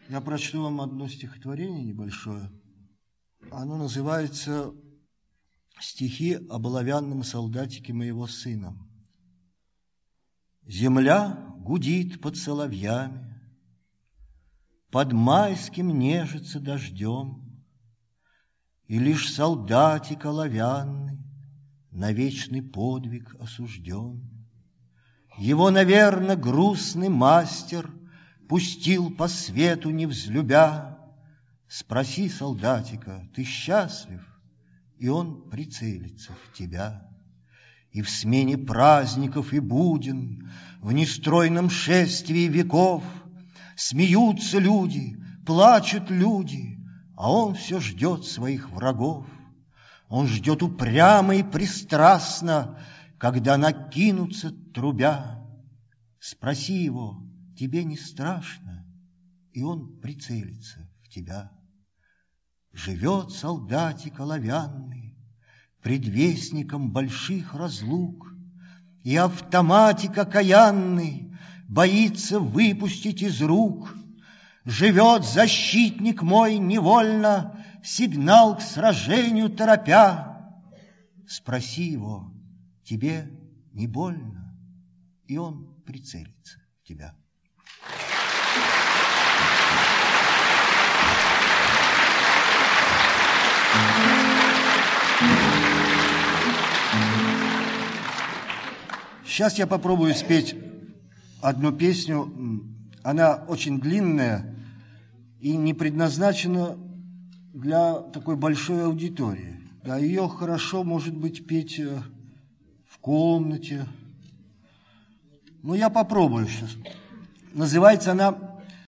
Я прочту вам одно стихотворение небольшое. Оно называется «Стихи об оловянном солдатике моего сына». Земля гудит под соловьями, под майским нежится дождем, и лишь солдатик оловянный на вечный подвиг осужден. Его, наверно, грустный мастер пустил по свету не взлюбя. Спроси солдатика, ты счастлив? И он прицелится в тебя. И в смене праздников и буден, в нестройном шествии веков смеются люди, плачут люди, а он все ждет своих врагов. Он ждет упрямо и пристрастно, когда накинутся трубя. Спроси его, тебе не страшно? И он прицелится в тебя. Живет солдатик оловянный, предвестником больших разлук, и автоматик окаянный боится выпустить из рук. Живет защитник мой невольно, сигнал к сражению торопя. Спроси его, тебе не больно? И он прицелится в тебя. Сейчас я попробую спеть одну песню. Она очень длинная и не предназначена для такой большой аудитории. Да, ее хорошо, может быть, петь в комнате. Но я попробую сейчас. Называется она